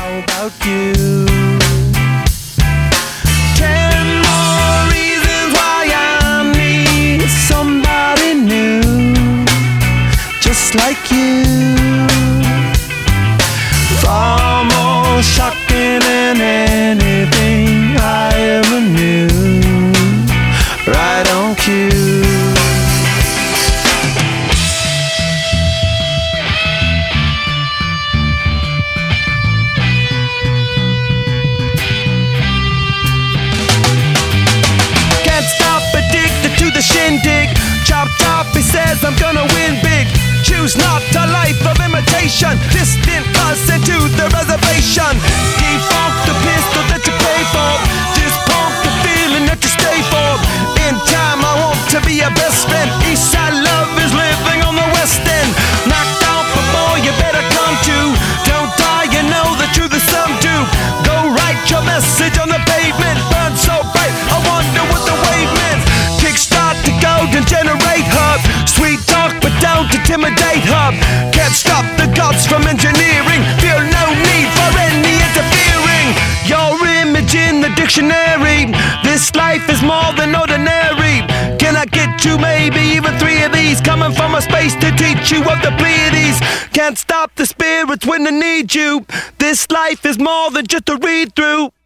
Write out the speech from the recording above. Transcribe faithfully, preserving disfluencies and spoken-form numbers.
How about you? Ten more reasons why I need somebody new, just like you. Far more shocking than anything I ever knew. Right on cue. The shindig, chop chop, he says I'm gonna win big. Choose not a life of imitation, distant us into the reservation. Defunct the pistol that you pay for, this punk the feeling that you stay for. In time I want to be your best friend. Eastside love is living on the west end. Knocked out before you better come to. Don't die, you know the truth is some do. Go write your message on the pavement, burn so bright, I wonder what the wave meant. Kickstart the golden generate hub, sweet talk but don't intimidate hub. Can't stop the gods from engineering, feel no need for any interfering. Your image in the dictionary, this life is more than ordinary. Can I get you maybe even three of these, coming from a space to teach you of the Pleiades. Can't stop the spirits when they need you, this life is more than just a read through.